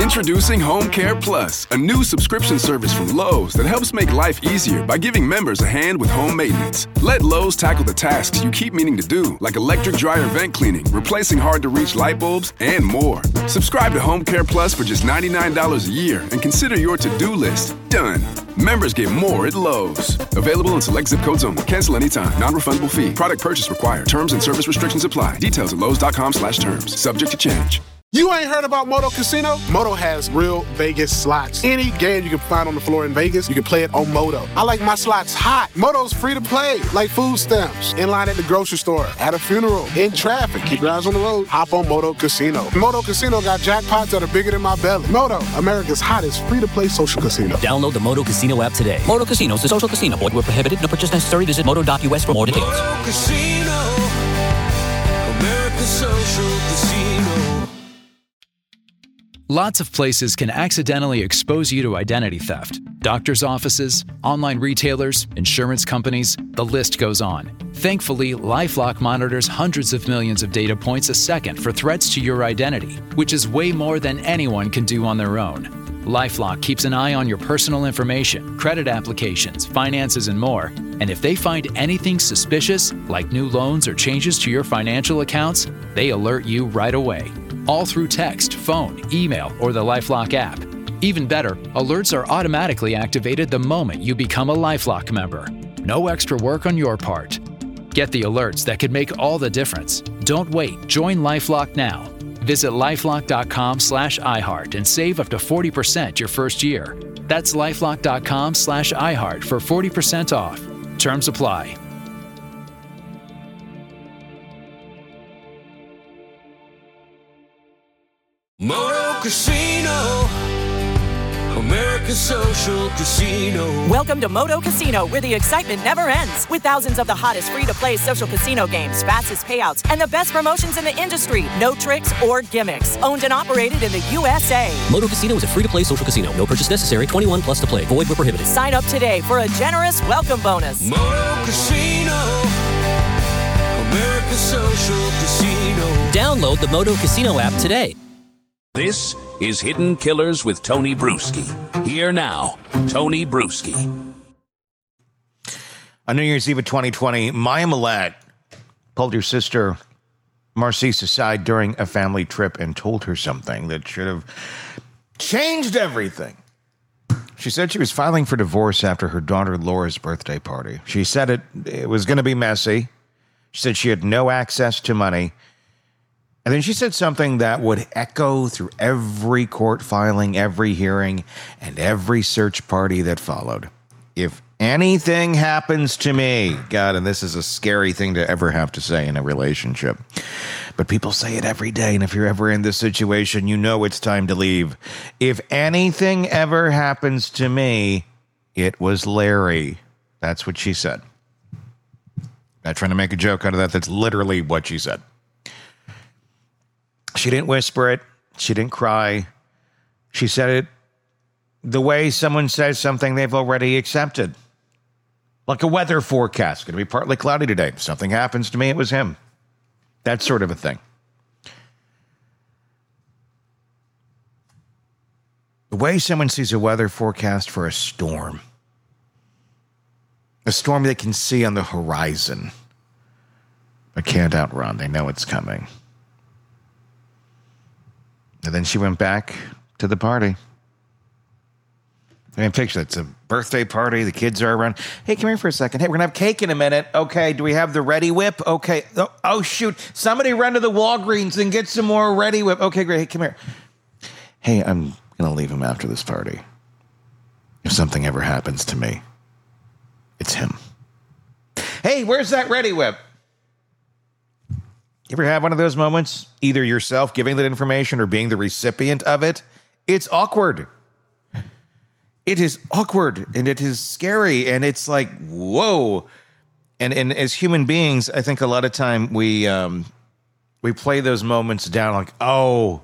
Introducing Home Care Plus, a new subscription service from Lowe's that helps make life easier by giving members a hand with home maintenance. Let Lowe's tackle the tasks you keep meaning to do, like electric dryer vent cleaning, replacing hard-to-reach light bulbs, and more. Subscribe to Home Care Plus for just $99 a year and consider your to-do list done. Members get more at Lowe's. Available in select zip codes only. Cancel anytime. Non-refundable fee. Product purchase required. Terms and service restrictions apply. Details at lowes.com/terms. Subject to change. You ain't heard about Moto Casino? Moto has real Vegas slots. Any game you can find on the floor in Vegas, you can play it on Moto. I like my slots hot. Moto's free to play, like food stamps. In line at the grocery store, at a funeral, in traffic. Keep your eyes on the road. Hop on Moto Casino. Moto Casino got jackpots that are bigger than my belly. Moto, America's hottest free-to-play social casino. Download the Moto Casino app today. Moto Casino is a social casino. Void where prohibited. No purchase necessary. Visit moto.us for more details. Moto Casino, America's social casino. Lots of places can accidentally expose you to identity theft. Doctors' offices, online retailers, insurance companies, the list goes on. Thankfully, LifeLock monitors hundreds of millions of data points a second for threats to your identity, which is way more than anyone can do on their own. LifeLock keeps an eye on your personal information, credit applications, finances, and more. And if they find anything suspicious, like new loans or changes to your financial accounts, they alert you right away. All through text, phone, email, or the LifeLock app. Even better, alerts are automatically activated the moment you become a LifeLock member. No extra work on your part. Get the alerts that could make all the difference. Don't wait. Join LifeLock now. Visit lifelock.com/iHeart and save up to 40% your first year. That's lifelock.com/iHeart for 40% off. Terms apply. Moto Casino, America's social casino. Welcome to Moto Casino, where the excitement never ends. With thousands of the hottest free-to-play social casino games, fastest payouts, and the best promotions in the industry. No tricks or gimmicks. Owned and operated in the USA. Moto Casino is a free-to-play social casino. No purchase necessary. 21 plus to play. Void where prohibited. Sign up today for a generous welcome bonus. Moto Casino, America's social casino. Download the Moto Casino app today. This is Hidden Killers with Tony Bruschi. Here now, Tony Bruschi. On New Year's Eve of 2020, Maya Millette pulled her sister Marcise aside during a family trip and told her something that should have changed everything. She said she was filing for divorce after her daughter Laura's birthday party. She said it was going to be messy. She said she had no access to money. And then she said something that would echo through every court filing, every hearing, and every search party that followed. If anything happens to me, God, and this is a scary thing to ever have to say in a relationship, but people say it every day, and if you're ever in this situation, you know it's time to leave. If anything ever happens to me, it was Larry. That's what she said. Not trying to make a joke out of that. That's literally what she said. She didn't whisper it. She didn't cry. She said it the way someone says something they've already accepted. Like a weather forecast. Going to be partly cloudy today. If something happens to me, it was him. That sort of a thing. The way someone sees a weather forecast for a storm. A storm they can see on the horizon. But can't outrun. They know it's coming. And then she went back to the party. I mean, picture it's a birthday party. The kids are around. Hey, come here for a second. Hey, we're going to have cake in a minute. Okay, do we have the Ready Whip? Okay. Oh, shoot. Somebody run to the Walgreens and get some more Ready Whip. Okay, great. Hey, come here. Hey, I'm going to leave him after this party. If something ever happens to me, it's him. Hey, where's that Ready Whip? You ever have one of those moments, either yourself giving that information or being the recipient of it? It's awkward. It is awkward, and it is scary, and it's like, whoa. And as human beings, I think a lot of time we play those moments down like, oh,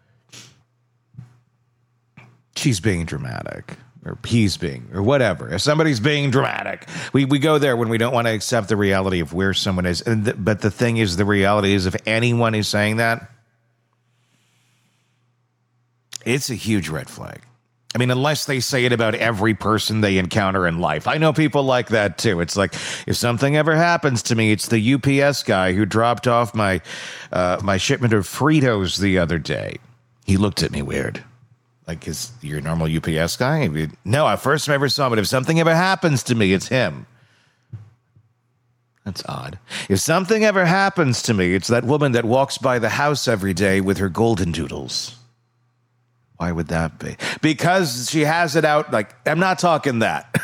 she's being dramatic. Or he's being, or whatever. If somebody's being dramatic, we go there when we don't want to accept the reality of where someone is. But the thing is, the reality is, if anyone is saying that, It's a huge red flag. I mean, unless they say it about every person they encounter in life. I know people like that, too. It's like, if something ever happens to me, it's the UPS guy who dropped off my shipment of Fritos the other day. He looked at me weird. Like, is you're a normal UPS guy? I mean, no, I first ever saw him, but if something ever happens to me, it's him. That's odd. If something ever happens to me, it's that woman that walks by the house every day with her golden doodles. Why would that be? Because she has it out. Like, I'm not talking that.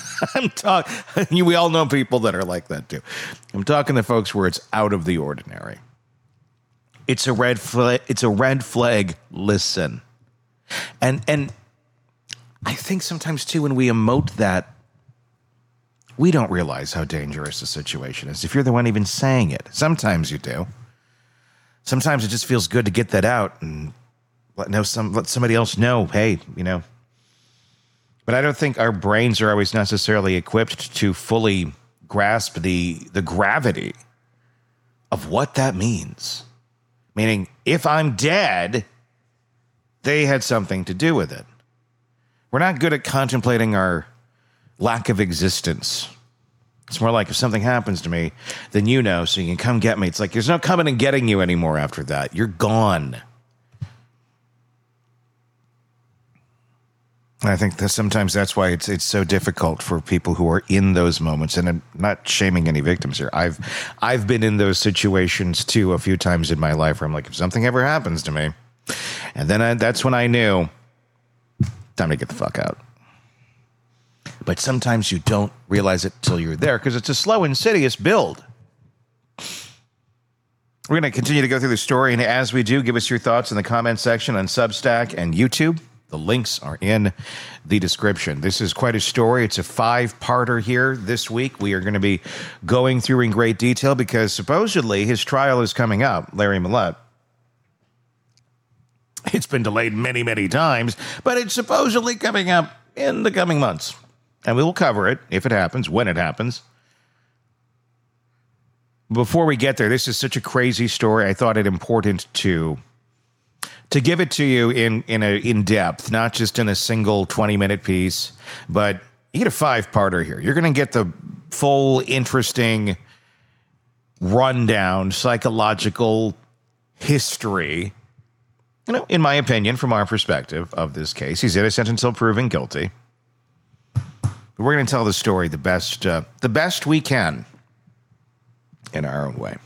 We all know people that are like that too. I'm talking to folks where it's out of the ordinary. It's a red flag. It's a red flag. Listen. And I think sometimes too, when we emote that, we don't realize how dangerous the situation is. If you're the one even saying it, sometimes you do. Sometimes it just feels good to get that out and let somebody else know, hey, you know. But I don't think our brains are always necessarily equipped to fully grasp the gravity of what that means. Meaning, if I'm dead, they had something to do with it. We're not good at contemplating our lack of existence. It's more like, if something happens to me, then you know, so you can come get me. It's like, there's no coming and getting you anymore after that. You're gone. I think that sometimes that's why it's so difficult for people who are in those moments. And I'm not shaming any victims here. I've been in those situations too a few times in my life where I'm like, if something ever happens to me, and then that's when I knew, time to get the fuck out. But sometimes you don't realize it till you're there because it's a slow, insidious build. We're going to continue to go through the story, and as we do, give us your thoughts in the comment section on Substack and YouTube. The links are in the description. This is quite a story. It's a 5-parter here this week. We are going to be going through in great detail because supposedly his trial is coming up, Larry Millett. It's been delayed many, many times, but it's supposedly coming up in the coming months. And we will cover it if it happens, when it happens. Before we get there, this is such a crazy story. I thought it important to give it to you in depth, not just in a single 20-minute piece, but you get a 5-parter here. You're going to get the full, interesting rundown, psychological history, you know, in my opinion, from our perspective of this case. He's innocent until proven guilty. But we're going to tell the story the best we can in our own way.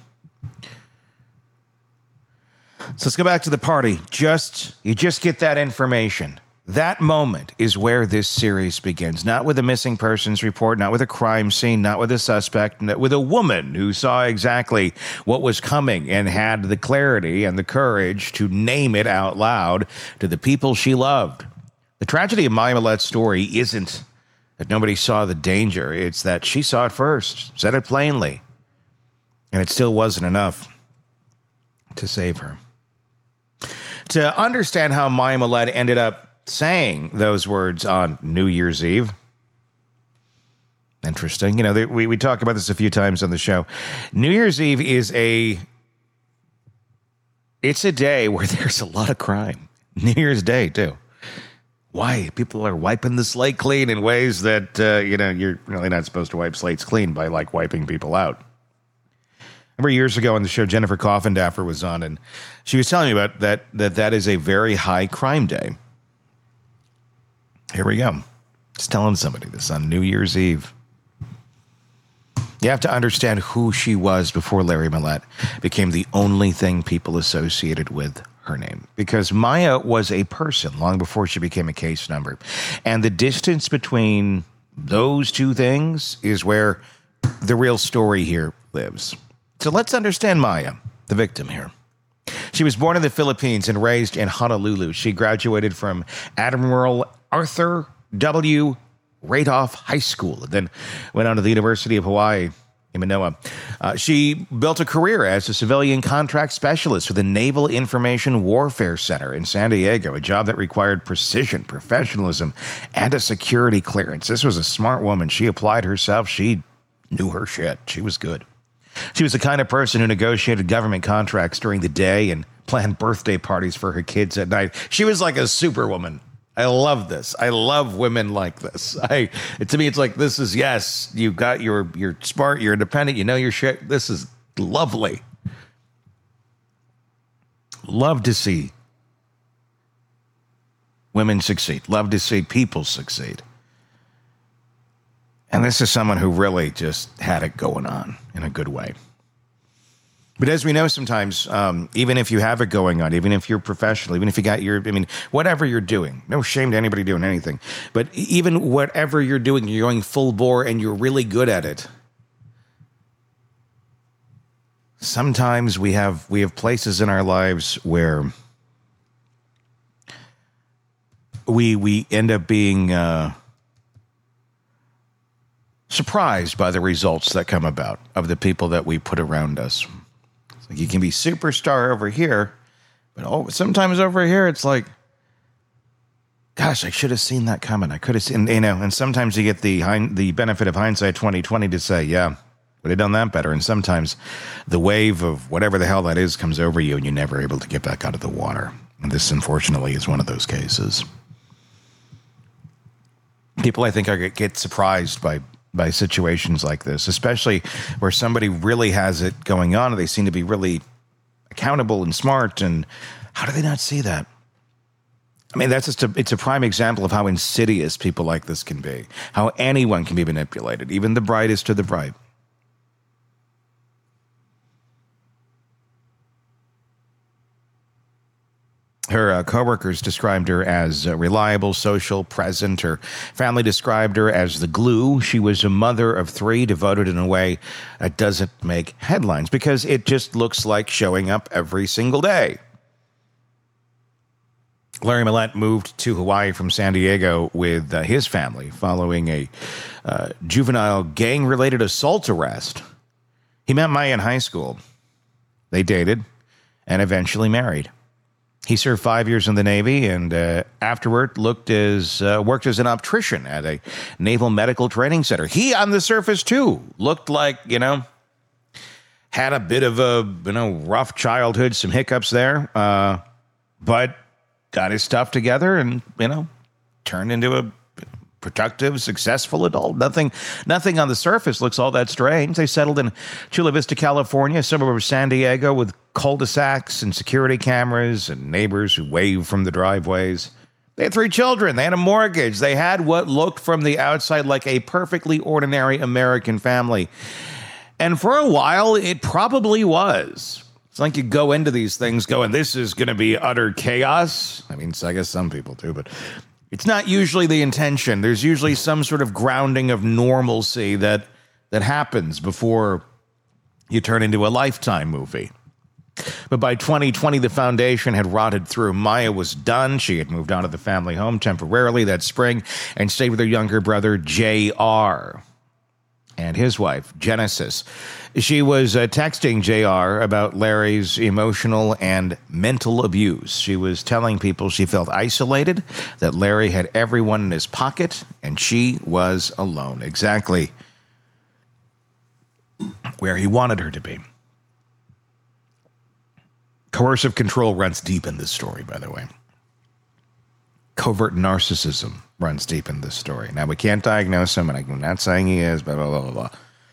So let's go back to the party. You just get that information. That moment is where this series begins. Not with a missing persons report, not with a crime scene, not with a suspect, not with a woman who saw exactly what was coming and had the clarity and the courage to name it out loud to the people she loved. The tragedy of Maya Millett's story isn't that nobody saw the danger. It's that she saw it first, said it plainly, and it still wasn't enough to save her. To understand how Maya Millett ended up saying those words on New Year's Eve, interesting. You know, we talk about this a few times on the show. New Year's Eve is it's a day where there's a lot of crime. New Year's Day, too. Why? People are wiping the slate clean in ways that, you're really not supposed to wipe slates clean by, like, wiping people out. Remember years ago on the show, Jennifer Coffindaffer was on, and she was telling me about that is a very high crime day. Here we go. Just telling somebody this on New Year's Eve. You have to understand who she was before Larry Millett became the only thing people associated with her name. Because Maya was a person long before she became a case number. And the distance between those two things is where the real story here lives. So let's understand Maya, the victim here. She was born in the Philippines and raised in Honolulu. She graduated from Admiral Arthur W. Radoff High School and then went on to the University of Hawaii in Manoa. She built a career as a civilian contract specialist for the Naval Information Warfare Center in San Diego, a job that required precision, professionalism, and a security clearance. This was a smart woman. She applied herself. She knew her shit. She was good. She was the kind of person who negotiated government contracts during the day and plan birthday parties for her kids at night. She was like a superwoman. I love this. I love women like this. To me, it's like, this is, yes, you're smart, you're independent, you know your shit. This is lovely. Love to see women succeed. Love to see people succeed. And this is someone who really just had it going on in a good way. But as we know, sometimes, even if you have it going on, even if you're professional, even if you got whatever you're doing, no shame to anybody doing anything. But even whatever you're doing, you're going full bore and you're really good at it. Sometimes we have places in our lives where we end up being surprised by the results that come about of the people that we put around us. It's like you can be superstar over here, but sometimes over here it's like, gosh, I should have seen that coming. I could have seen, and sometimes you get the benefit of hindsight 2020 to say, yeah, would have done that better. And sometimes the wave of whatever the hell that is comes over you and you're never able to get back out of the water. And this, unfortunately, is one of those cases. People, I think, get surprised by situations like this, especially where somebody really has it going on and they seem to be really accountable and smart. And how do they not see that? I mean, it's a prime example of how insidious people like this can be, how anyone can be manipulated, even the brightest of the bright. Her coworkers described her as reliable, social, present. Her family described her as the glue. She was a mother of 3, devoted in a way that doesn't make headlines because it just looks like showing up every single day. Larry Millett moved to Hawaii from San Diego with his family following a juvenile gang-related assault arrest. He met Maya in high school. They dated and eventually married. He served 5 years in the Navy and afterward worked as an optician at a Naval Medical Training Center. He, on the surface, too, looked like, had a bit of a, rough childhood, some hiccups there, but got his stuff together and, turned into a productive, successful adult. Nothing on the surface looks all that strange. They settled in Chula Vista, California, a suburb of San Diego, with cul-de-sacs and security cameras and neighbors who wave from the driveways. They had 3 children. They had a mortgage. They had what looked from the outside like a perfectly ordinary American family. And for a while, it probably was. It's like you go into these things going, this is going to be utter chaos. I mean, I guess some people do, but it's not usually the intention. There's usually some sort of grounding of normalcy that happens before you turn into a Lifetime movie. But by 2020, the foundation had rotted through. Maya was done. She had moved out of the family home temporarily that spring and stayed with her younger brother, JR, and his wife, Genesis. She was texting JR about Larry's emotional and mental abuse. She was telling people she felt isolated, that Larry had everyone in his pocket, and she was alone. Exactly where he wanted her to be. Coercive control runs deep in this story, by the way. Covert narcissism runs deep in this story. Now, we can't diagnose him, and I'm not saying he is, blah, blah, blah, blah.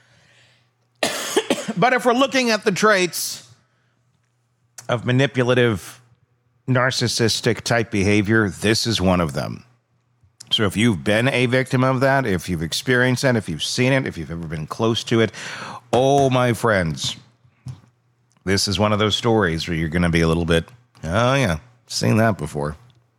But if we're looking at the traits of manipulative, narcissistic type behavior, this is one of them. So if you've been a victim of that, if you've experienced that, if you've seen it, if you've ever been close to it, oh, my friends, this is one of those stories where you're going to be a little bit, oh, yeah, seen that before.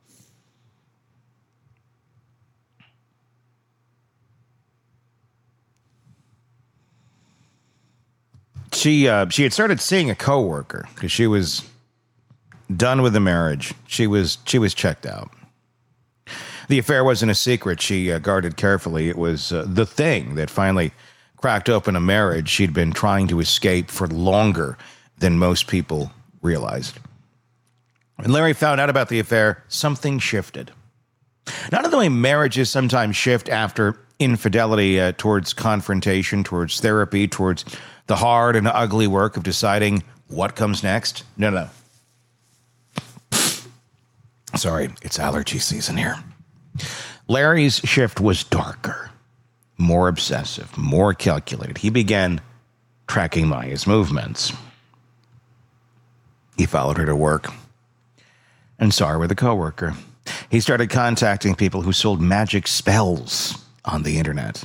She had started seeing a coworker because she was done with the marriage. She was checked out. The affair wasn't a secret. She guarded carefully. It was the thing that finally cracked open a marriage she'd been trying to escape for longer than most people realized. When Larry found out about the affair, something shifted. Not the way marriages sometimes shift after infidelity, towards confrontation, towards therapy, towards the hard and ugly work of deciding what comes next. No. Sorry, it's allergy season here. Larry's shift was darker, more obsessive, more calculated. He began tracking Maya's movements. He followed her to work and saw her with a coworker. He started contacting people who sold magic spells on the internet.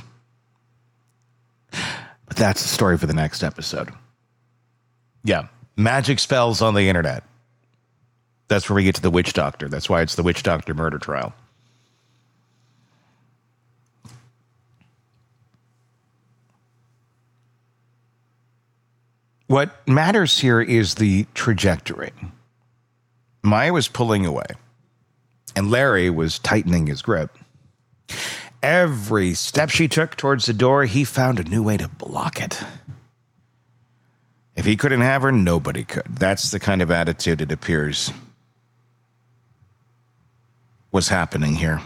But that's the story for the next episode. Yeah, magic spells on the internet. That's where we get to the witch doctor. That's why it's the witch doctor murder trial. What matters here is the trajectory. Maya was pulling away, and Larry was tightening his grip. Every step she took towards the door, he found a new way to block it. If he couldn't have her, nobody could. That's the kind of attitude it appears was happening here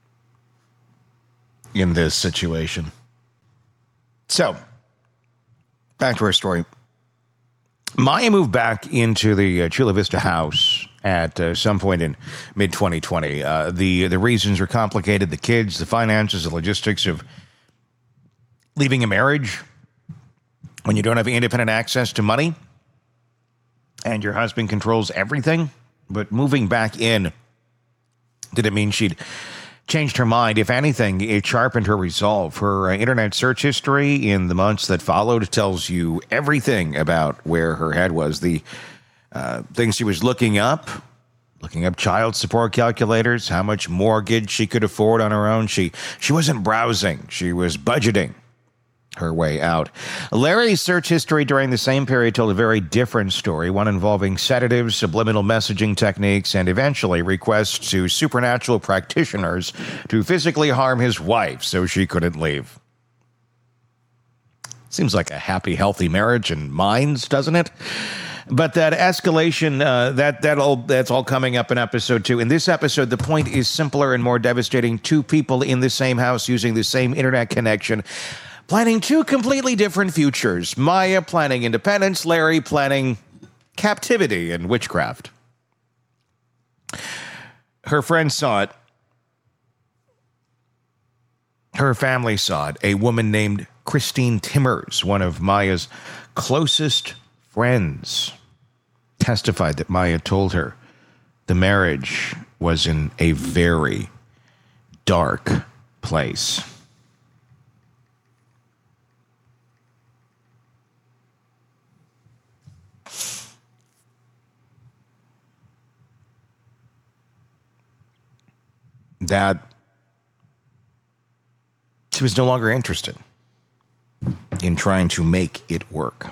in this situation. So, back to our story. Maya moved back into the Chula Vista house at some point in mid-2020. The reasons are complicated. The kids, the finances, the logistics of leaving a marriage when you don't have independent access to money and your husband controls everything. But moving back in didn't mean she'd changed her mind. If anything, it sharpened her resolve. Her internet search history in the months that followed tells you everything about where her head was. The things she was looking up child support calculators, how much mortgage she could afford on her own. She wasn't browsing. She was budgeting her way out. Larry's search history during the same period told a very different story, one involving sedatives, subliminal messaging techniques, and eventually requests to supernatural practitioners to physically harm his wife so she couldn't leave. Seems like a happy, healthy marriage in minds, doesn't it? But that escalation, that's all coming up in episode 2. In this episode, the point is simpler and more devastating. Two people in the same house using the same internet connection, planning two completely different futures. Maya planning independence, Larry planning captivity and witchcraft. Her friends saw it. Her family saw it. A woman named Christine Timmers, one of Maya's closest friends, testified that Maya told her the marriage was in a very dark place. That she was no longer interested in trying to make it work.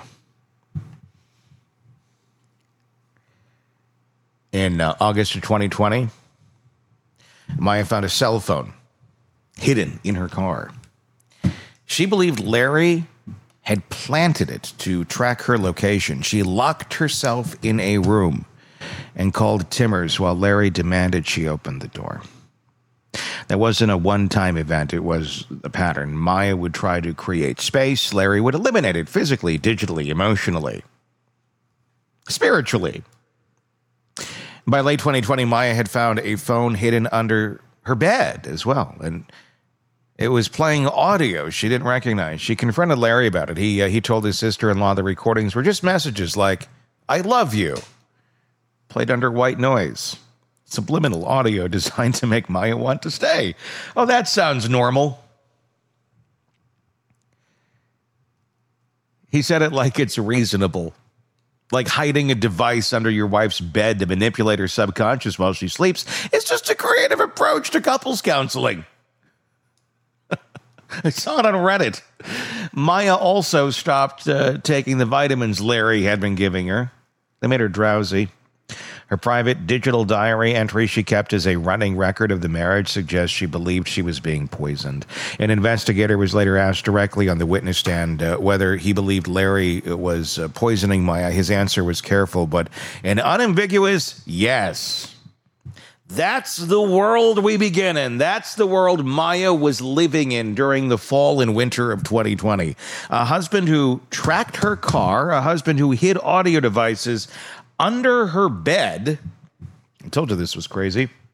In August of 2020, Maya found a cell phone hidden in her car. She believed Larry had planted it to track her location. She locked herself in a room and called Timmers while Larry demanded she open the door. That wasn't a one-time event. It was a pattern. Maya would try to create space. Larry would eliminate it physically, digitally, emotionally, spiritually. By late 2020, Maya had found a phone hidden under her bed as well, and it was playing audio she didn't recognize. She confronted Larry about it. He told his sister-in-law the recordings were just messages like, "I love you," played under white noise. Subliminal audio designed to make Maya want to stay. Oh, that sounds normal. He said it like it's reasonable. Like hiding a device under your wife's bed to manipulate her subconscious while she sleeps. It's just a creative approach to couples counseling. I saw it on Reddit. Maya also stopped taking the vitamins Larry had been giving her. They made her drowsy. Her private digital diary entry she kept as a running record of the marriage suggests she believed she was being poisoned. An investigator was later asked directly on the witness stand whether he believed Larry was poisoning Maya. His answer was careful, but an unambiguous yes. That's the world we begin in. That's the world Maya was living in during the fall and winter of 2020. A husband who tracked her car, a husband who hid audio devices under her bed. I told you this was crazy.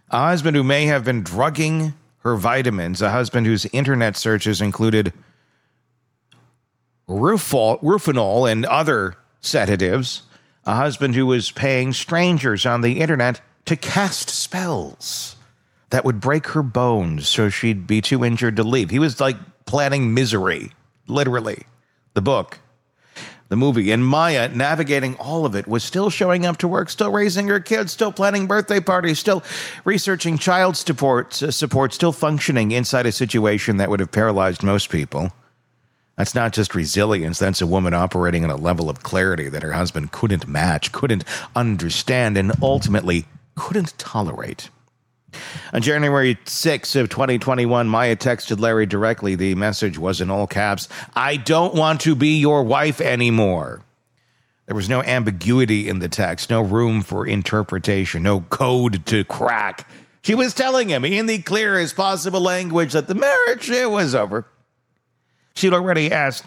A husband who may have been drugging her vitamins. A husband whose internet searches included Rufinol and other sedatives. A husband who was paying strangers on the internet to cast spells that would break her bones so she'd be too injured to leave. He was like planning Misery, literally. The book, the movie. And Maya, navigating all of it, was still showing up to work, still raising her kids, still planning birthday parties, still researching child support, still functioning inside a situation that would have paralyzed most people. That's not just resilience. That's a woman operating at a level of clarity that her husband couldn't match, couldn't understand, and ultimately couldn't tolerate. On January 6th of 2021, Maya texted Larry directly. The message was in all caps, "I don't want to be your wife anymore." There was no ambiguity in the text, no room for interpretation, no code to crack. She was telling him in the clearest possible language that the marriage, it was over. She'd already asked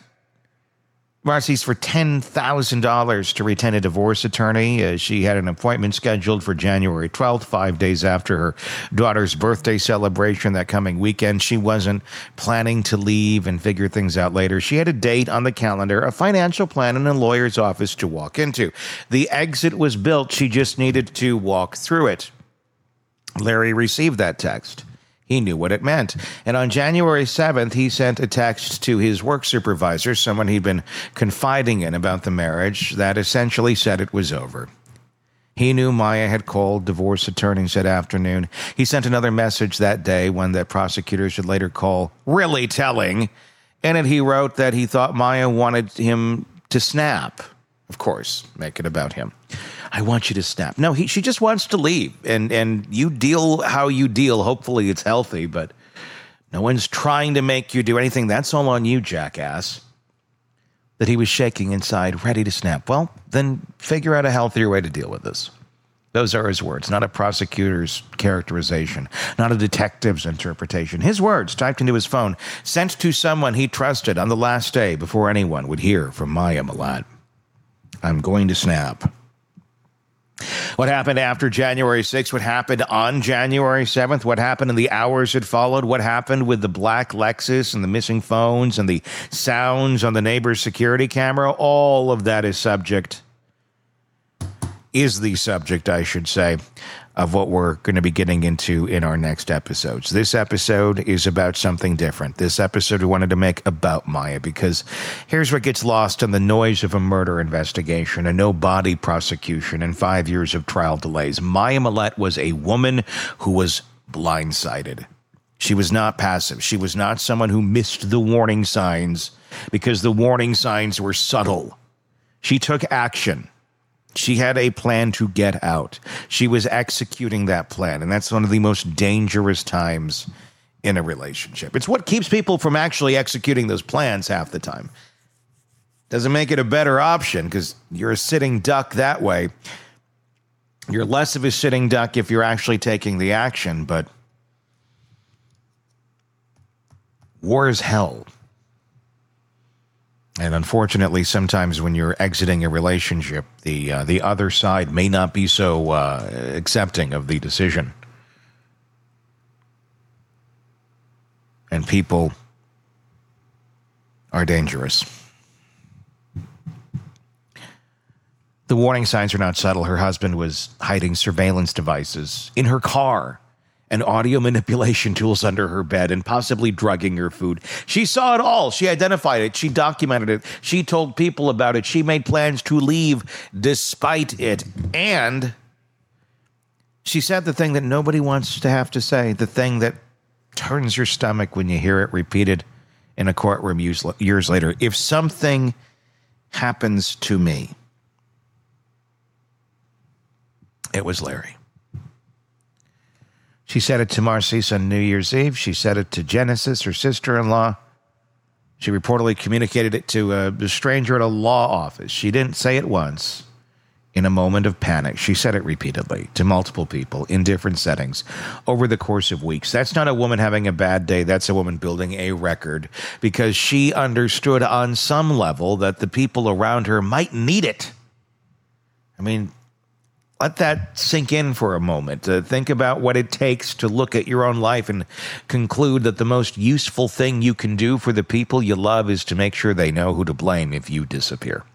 Marcy's for $10,000 to retain a divorce attorney. She had an appointment scheduled for January 12th, 5 days after her daughter's birthday celebration that coming weekend. She wasn't planning to leave and figure things out later. She had a date on the calendar, a financial plan, and a lawyer's office to walk into. The exit was built. She just needed to walk through it. Larry received that text. He knew what it meant. And on January 7th, he sent a text to his work supervisor, someone he'd been confiding in about the marriage, that essentially said it was over. He knew Maya had called divorce attorneys that afternoon. He sent another message that day, one that prosecutors should later call really telling. In it, he wrote that he thought Maya wanted him to snap. Of course, make it about him. "I want you to snap." No, she just wants to leave. And you deal how you deal. Hopefully it's healthy, but no one's trying to make you do anything. That's all on you, jackass. That he was shaking inside, ready to snap. Well, then figure out a healthier way to deal with this. Those are his words, not a prosecutor's characterization, not a detective's interpretation. His words, typed into his phone, sent to someone he trusted on the last day before anyone would hear from Maya Malad. "I'm going to snap." What happened after January 6th? What happened on January 7th? What happened in the hours that followed? What happened with the black Lexus and the missing phones and the sounds on the neighbor's security camera? All of that is the subject, I should say, of what we're going to be getting into in our next episodes. This episode is about something different. This episode we wanted to make about Maya, because here's what gets lost in the noise of a murder investigation, a no-body prosecution, and 5 years of trial delays. Maya Malad was a woman who was blindsided. She was not passive. She was not someone who missed the warning signs because the warning signs were subtle. She took action. She had a plan to get out. She was executing that plan, and that's one of the most dangerous times in a relationship. It's what keeps people from actually executing those plans half the time. Doesn't make it a better option because you're a sitting duck that way. You're less of a sitting duck if you're actually taking the action, but war is hell. And unfortunately, sometimes when you're exiting a relationship, the other side may not be so accepting of the decision. And people are dangerous. The warning signs are not subtle. Her husband was hiding surveillance devices in her car and audio manipulation tools under her bed and possibly drugging her food. She saw it all. She identified it. She documented it. She told people about it. She made plans to leave despite it. And she said the thing that nobody wants to have to say, the thing that turns your stomach when you hear it repeated in a courtroom years later. If something happens to me, it was Larry. She said it to Marcy's on New Year's Eve. She said it to Genesis, her sister-in-law. She reportedly communicated it to a stranger at a law office. She didn't say it once in a moment of panic. She said it repeatedly to multiple people in different settings over the course of weeks. That's not a woman having a bad day. That's a woman building a record because she understood on some level that the people around her might need it. I mean, let that sink in for a moment. Think about what it takes to look at your own life and conclude that the most useful thing you can do for the people you love is to make sure they know who to blame if you disappear.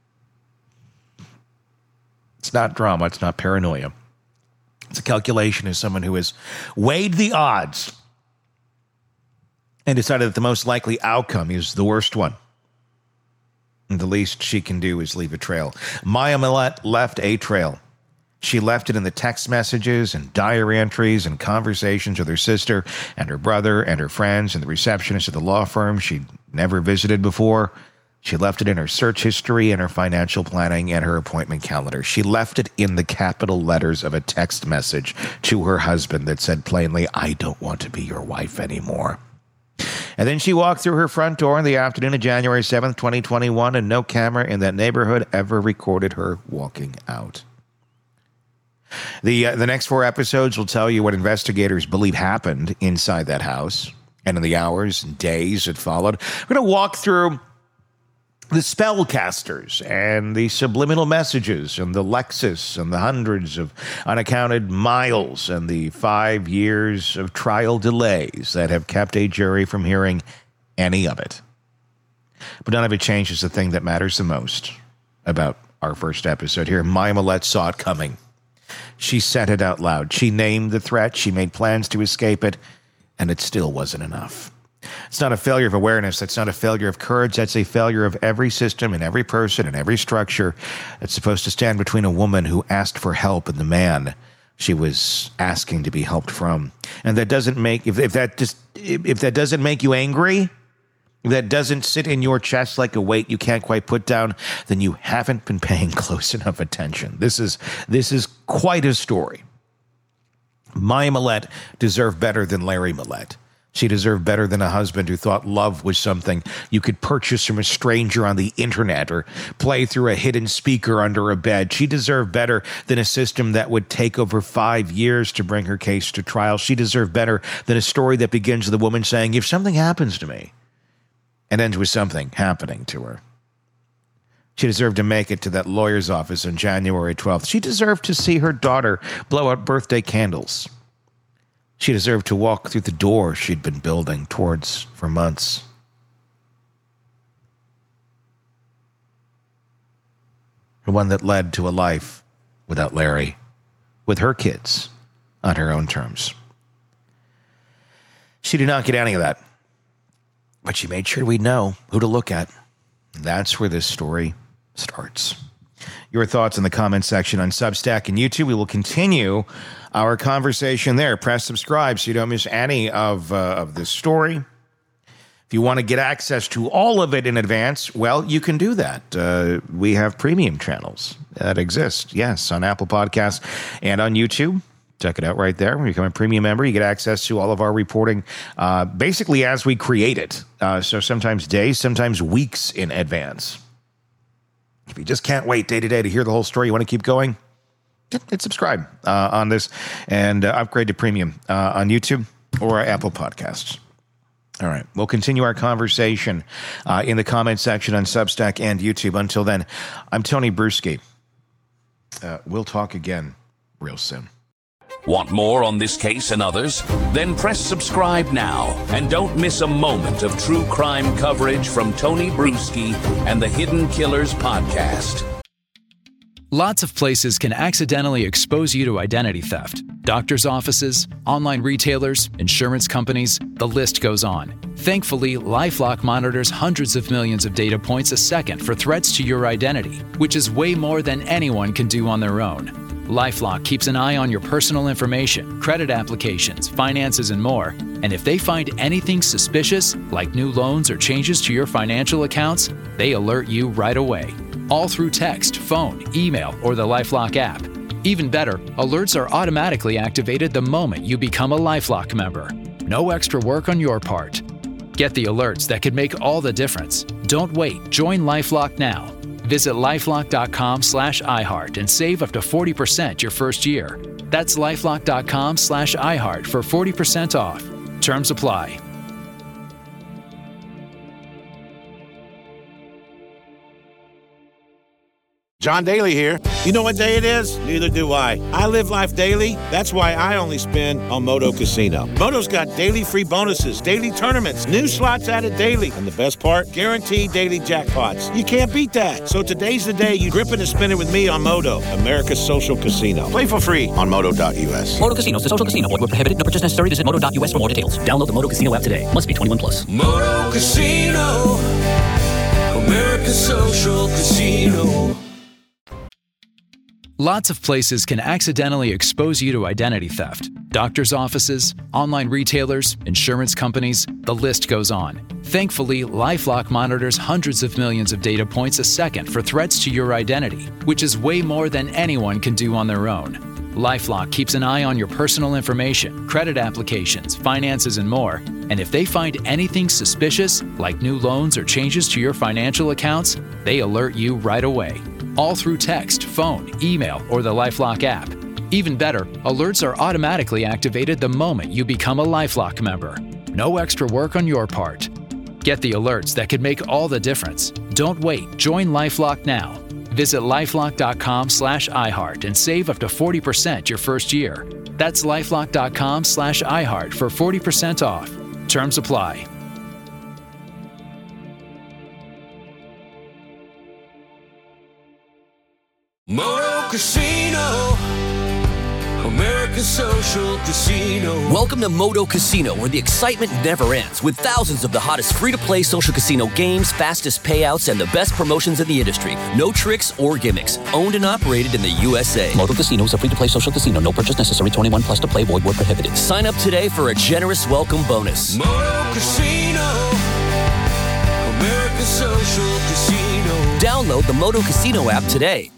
It's not drama. It's not paranoia. It's a calculation as someone who has weighed the odds and decided that the most likely outcome is the worst one. And the least she can do is leave a trail. Maya Millette left a trail. She left it in the text messages and diary entries and conversations with her sister and her brother and her friends and the receptionist at the law firm she'd never visited before. She left it in her search history and her financial planning and her appointment calendar. She left it in the capital letters of a text message to her husband that said plainly, "I don't want to be your wife anymore." And then she walked through her front door in the afternoon of January 7th, 2021, and no camera in that neighborhood ever recorded her walking out. The next 4 episodes will tell you what investigators believe happened inside that house and in the hours and days that followed. We're going to walk through the spellcasters and the subliminal messages and the Lexus and the hundreds of unaccounted miles and the 5 years of trial delays that have kept a jury from hearing any of it. But none of it changes the thing that matters the most about our first episode here. Maya Millette saw it coming. She said it out loud. She named the threat. She made plans to escape it, and it still wasn't enough. It's not a failure of awareness. That's not a failure of courage. That's a failure of every system and every person and every structure that's supposed to stand between a woman who asked for help and the man she was asking to be helped from. And that doesn't make, if that doesn't make you angry, if that doesn't sit in your chest like a weight you can't quite put down, then you haven't been paying close enough attention. This is quite a story. Maya Millette deserved better than Larry Millette. She deserved better than a husband who thought love was something you could purchase from a stranger on the internet or play through a hidden speaker under a bed. She deserved better than a system that would take over 5 years to bring her case to trial. She deserved better than a story that begins with a woman saying, "If something happens to me," and ends with something happening to her. She deserved to make it to that lawyer's office on January 12th. She deserved to see her daughter blow out birthday candles. She deserved to walk through the door she'd been building towards for months. The one that led to a life without Larry, with her kids on her own terms. She did not get any of that, but she made sure we'd know who to look at. That's where this story starts. Your thoughts in the comment section on Substack and YouTube. We will continue our conversation there. Press subscribe so you don't miss any of this story. If you want to get access to all of it in advance, well, you can do that. We have premium channels that exist, yes, on Apple Podcasts and on YouTube. Check it out right there. When you become a premium member, you get access to all of our reporting basically as we create it. So sometimes days, sometimes weeks in advance. If you just can't wait day to day to hear the whole story, you want to keep going, hit subscribe on this and upgrade to premium on YouTube or Apple Podcasts. All right. We'll continue our conversation in the comment section on Substack and YouTube. Until then, I'm Tony Bruschi. We'll talk again real soon. Want more on this case and others? Then press subscribe now and don't miss a moment of true crime coverage from Tony Bruschi and the Hidden Killers podcast. Lots of places can accidentally expose you to identity theft. Doctors' offices, online retailers, insurance companies, the list goes on. Thankfully, LifeLock monitors hundreds of millions of data points a second for threats to your identity, which is way more than anyone can do on their own. LifeLock keeps an eye on your personal information, credit applications, finances, and more. And if they find anything suspicious, like new loans or changes to your financial accounts, they alert you right away. All through text, phone, email, or the LifeLock app. Even better, alerts are automatically activated the moment you become a LifeLock member. No extra work on your part. Get the alerts that could make all the difference. Don't wait. Join LifeLock now. Visit LifeLock.com/iHeart and save up to 40% your first year. That's LifeLock.com/iHeart for 40% off. Terms apply. John Daly here. You know what day it is? Neither do I. I live life daily. That's why I only spin on Moto Casino. Moto's got daily free bonuses, daily tournaments, new slots added daily, and the best part, guaranteed daily jackpots. You can't beat that. So today's the day you grip it and spin it with me on Moto, America's social casino. Play for free on Moto.us. Moto Casino, the social casino. Void where prohibited. No purchase necessary. Visit Moto.us for more details. Download the Moto Casino app today. Must be 21 plus. Moto Casino, America's social casino. Lots of places can accidentally expose you to identity theft. Doctors' offices, online retailers, insurance companies, the list goes on. Thankfully, LifeLock monitors hundreds of millions of data points a second for threats to your identity, which is way more than anyone can do on their own. LifeLock keeps an eye on your personal information, credit applications, finances, and more. And if they find anything suspicious, like new loans or changes to your financial accounts, they alert you right away. All through text, phone, email, or the LifeLock app. Even better, alerts are automatically activated the moment you become a LifeLock member. No extra work on your part. Get the alerts that could make all the difference. Don't wait. Join LifeLock now. Visit lifelock.com/iHeart and save up to 40% your first year. That's lifelock.com/iHeart for 40% off. Terms apply. Moto Casino, America's social casino. Welcome to Moto Casino, where the excitement never ends, with thousands of the hottest free-to-play social casino games, fastest payouts, and the best promotions in the industry. No tricks or gimmicks. Owned and operated in the USA. Moto Casino is a free-to-play social casino. No purchase necessary. 21 plus to play. Void where prohibited. Sign up today for a generous welcome bonus. Moto Casino, America's social casino. Download the Moto Casino app today.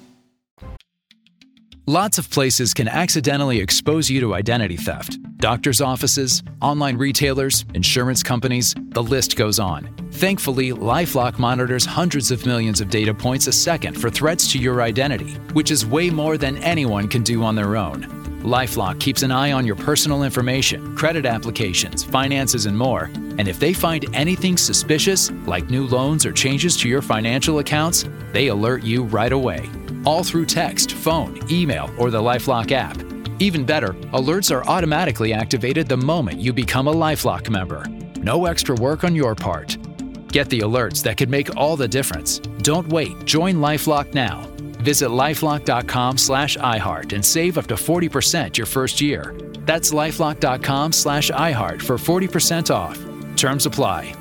Lots of places can accidentally expose you to identity theft. Doctors' offices, online retailers, insurance companies, the list goes on. Thankfully, LifeLock monitors hundreds of millions of data points a second for threats to your identity, which is way more than anyone can do on their own. LifeLock keeps an eye on your personal information, credit applications, finances, and more. And if they find anything suspicious, like new loans or changes to your financial accounts, they alert you right away. All through text, phone, email, or the LifeLock app. Even better, alerts are automatically activated the moment you become a LifeLock member. No extra work on your part. Get the alerts that could make all the difference. Don't wait. Join LifeLock now. Visit lifelock.com/iHeart and save up to 40% your first year. That's lifelock.com/iHeart for 40% off. Terms apply.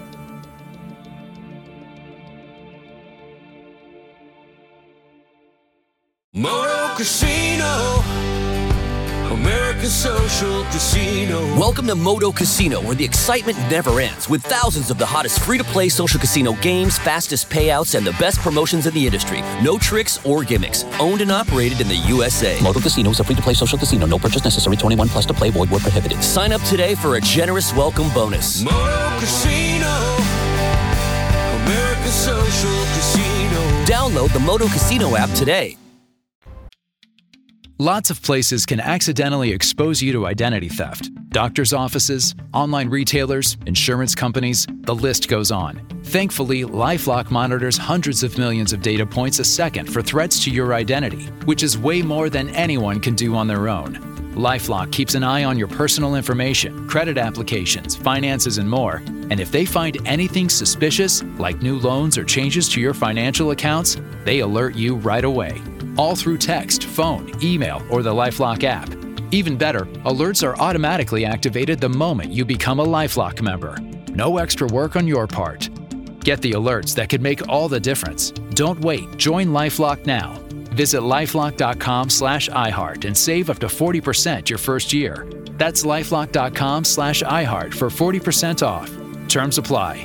Moto Casino, America's social casino. Welcome to Moto Casino, where the excitement never ends, with thousands of the hottest free-to-play social casino games, fastest payouts, and the best promotions in the industry. No tricks or gimmicks. Owned and operated in the USA. Moto Casino is a free-to-play social casino. No purchase necessary. 21 plus to play. Void where prohibited. Sign up today for a generous welcome bonus. Moto Casino, America's social casino. Download the Moto Casino app today. Lots of places can accidentally expose you to identity theft. Doctors' offices, online retailers, insurance companies, the list goes on. Thankfully, LifeLock monitors hundreds of millions of data points a second for threats to your identity, which is way more than anyone can do on their own. LifeLock keeps an eye on your personal information, credit applications, finances, and more. And if they find anything suspicious, like new loans or changes to your financial accounts, they alert you right away. All through text, phone, email, or the LifeLock app. Even better, alerts are automatically activated the moment you become a LifeLock member. No extra work on your part. Get the alerts that could make all the difference. Don't wait. Join LifeLock now. Visit lifelock.com/iHeart and save up to 40% your first year. That's lifelock.com/iHeart for 40% off. Terms apply.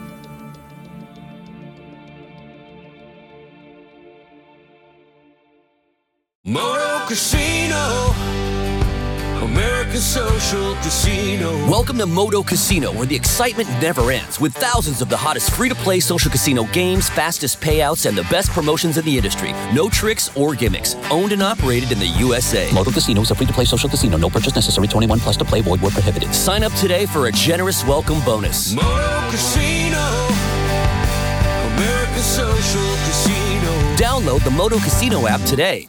Moto Casino, America's social casino. Welcome to Moto Casino, where the excitement never ends, with thousands of the hottest free-to-play social casino games, fastest payouts, and the best promotions in the industry. No tricks or gimmicks. Owned and operated in the USA. Moto Casino is a free-to-play social casino. No purchase necessary. 21 plus to play. Void where prohibited. Sign up today for a generous welcome bonus. Moto Casino, America's Social Casino. Download the Moto Casino app today.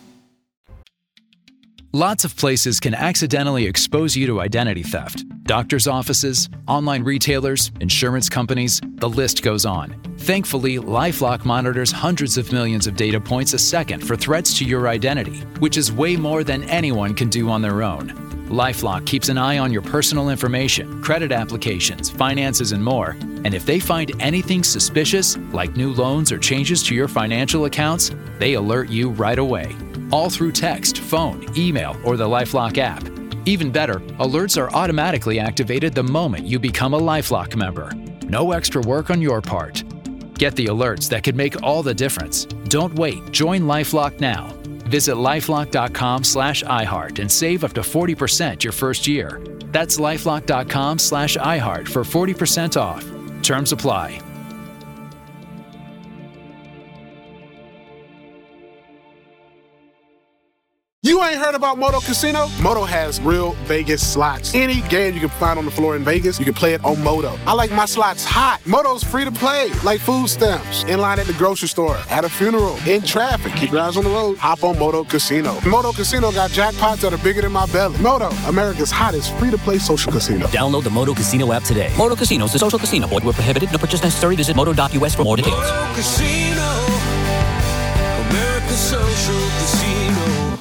Lots of places can accidentally expose you to identity theft. Doctors' offices, online retailers, insurance companies, the list goes on. Thankfully, LifeLock monitors hundreds of millions of data points a second for threats to your identity, which is way more than anyone can do on their own. LifeLock keeps an eye on your personal information, credit applications, finances, and more. And if they find anything suspicious, like new loans or changes to your financial accounts, they alert you right away. All through text, phone, email, or the LifeLock app. Even better, alerts are automatically activated the moment you become a LifeLock member. No extra work on your part. Get the alerts that could make all the difference. Don't wait. Join LifeLock now. Visit lifelock.com/iHeart and save up to 40% your first year. That's lifelock.com/iHeart for 40% off. Terms apply. You ain't heard about Moto Casino? Moto has real Vegas slots. Any game you can find on the floor in Vegas, you can play it on Moto. I like my slots hot. Moto's free to play, like food stamps. In line at the grocery store, at a funeral, in traffic. Keep your eyes on the road. Hop on Moto Casino. Moto Casino got jackpots that are bigger than my belly. Moto, America's hottest free-to-play social casino. Download the Moto Casino app today. Moto Casino is a social casino. Void where prohibited. No purchase necessary. Visit moto.us for more details. Moto Casino. America's Social Casino.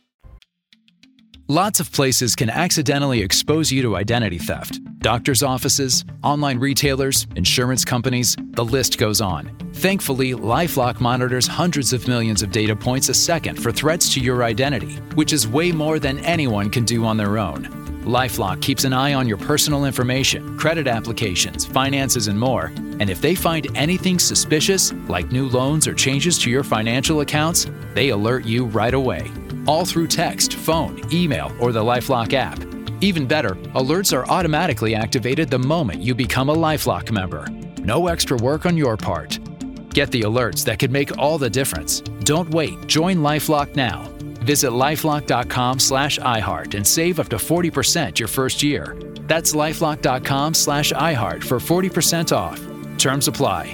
Lots of places can accidentally expose you to identity theft. Doctors' offices, online retailers, insurance companies, the list goes on. Thankfully, LifeLock monitors hundreds of millions of data points a second for threats to your identity, which is way more than anyone can do on their own. LifeLock keeps an eye on your personal information, credit applications, finances, and more. And if they find anything suspicious, like new loans or changes to your financial accounts, they alert you right away. All through text, phone, email, or the LifeLock app. Even better, alerts are automatically activated the moment you become a LifeLock member. No extra work on your part. Get the alerts that could make all the difference. Don't wait. Join LifeLock now. Visit lifelock.com/iHeart and save up to 40% your first year. That's lifelock.com/iHeart for 40% off. Terms apply.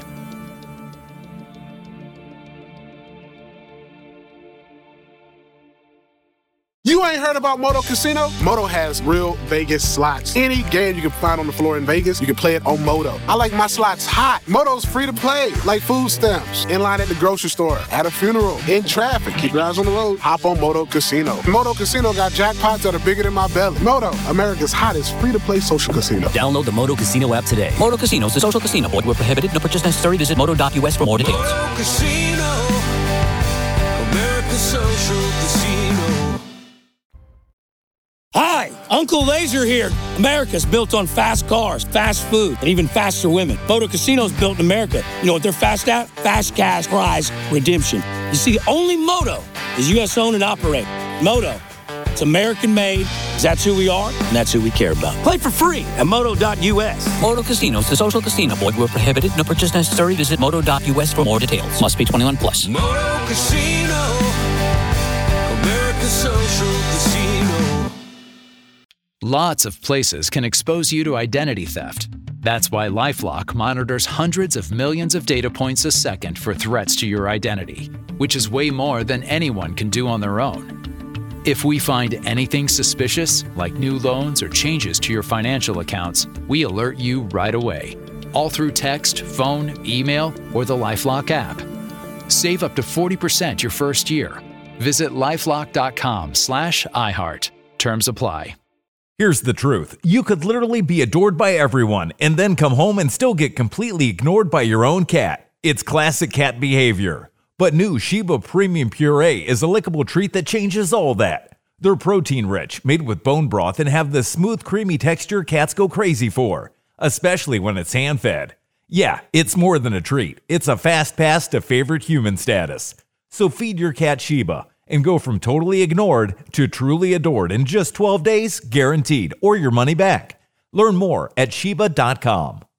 You ain't heard about Moto Casino? Moto has real Vegas slots. Any game you can find on the floor in Vegas, you can play it on Moto. I like my slots hot. Moto's free to play, like food stamps. In line at the grocery store, at a funeral, in traffic. Keep your eyes on the road. Hop on Moto Casino. Moto Casino got jackpots that are bigger than my belly. Moto, America's hottest free-to-play social casino. Download the Moto Casino app today. Moto Casino is a social casino. Void where prohibited. No purchase necessary. Visit moto.us for more details. Moto Casino. America's Social Casino. Hi, Uncle Laser here. America's built on fast cars, fast food, and even faster women. Moto Casino's built in America. You know what they're fast at? Fast cash prize redemption. You see, only Moto is U.S. owned and operated. Moto, it's American made, 'cause that's who we are, and that's who we care about. Play for free at moto.us. Moto Casino is a social casino. Void where prohibited. No purchase necessary. Visit moto.us for more details. Must be 21 plus. Moto Casino. America's Social Casino. Lots of places can expose you to identity theft. That's why LifeLock monitors hundreds of millions of data points a second for threats to your identity, which is way more than anyone can do on their own. If we find anything suspicious, like new loans or changes to your financial accounts, we alert you right away. All through text, phone, email, or the LifeLock app. Save up to 40% your first year. Visit lifelock.com/iHeart. Terms apply. Here's the truth. You could literally be adored by everyone and then come home and still get completely ignored by your own cat. It's classic cat behavior. But new Sheba Premium Puree is a lickable treat that changes all that. They're protein-rich, made with bone broth, and have the smooth, creamy texture cats go crazy for, especially when it's hand-fed. Yeah, it's more than a treat. It's a fast pass to favorite human status. So feed your cat Sheba and go from totally ignored to truly adored in just 12 days, guaranteed, or your money back. Learn more at Sheba.com.